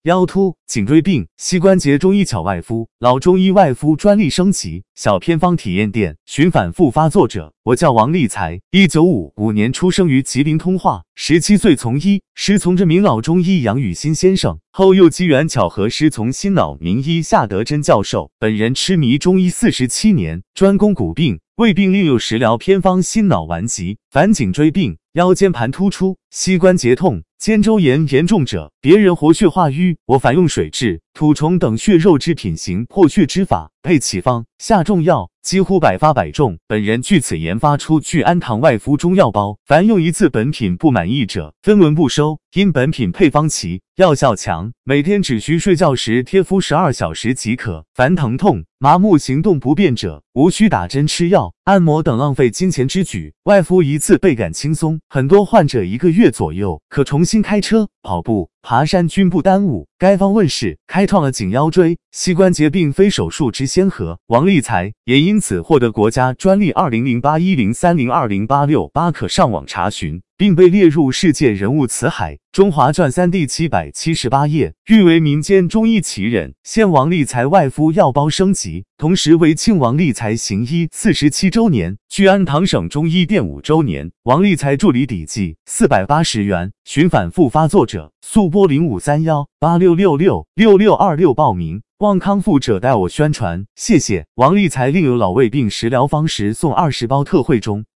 腰突、颈椎病、膝关节中医巧外敷，老中医外敷专利升级。小偏方体验店寻反复发作者，我叫王立才，1955年出生于吉林通化，17岁从医，师从着名老中医杨宇新先生，后又机缘巧合师从新老名医夏德珍教授。本人痴迷中医47年，专攻骨病、胃病，另有食疗偏方心脑顽疾、反颈椎病、腰间盘突出、膝关节痛、肩周炎严重者，别人活血化瘀，我反用水蛭、土虫等血肉制品行破血之法，配奇方、下重药，几乎百发百中。本人据此研发出聚氨糖外敷中药包，凡用一次本品不满意者，分文不收。因本品配方齐，药效强，每天只需睡觉时贴敷12小时即可。凡疼痛、麻木、行动不便者，无需打针吃药、按摩等浪费金钱之举，外敷一次倍感轻松。很多患者1个月左右可重新开车、跑步、爬山均不耽误。该方问世，开创了颈腰椎、膝关节并非手术之先河。王立才也因此获得国家专利200810302086，可上网查询，并被列入世界人物词海。中华传3第778页，誉为民间中医奇人。现王立才外敷药包升级，同时为庆王立才行医47周年，聚氨糖省中医店5周年。王立才助理底剂480元，寻反复发作者速拨053186666626报名。望康复者代我宣传，谢谢。王立才另有老胃病食疗方时送20包特惠中。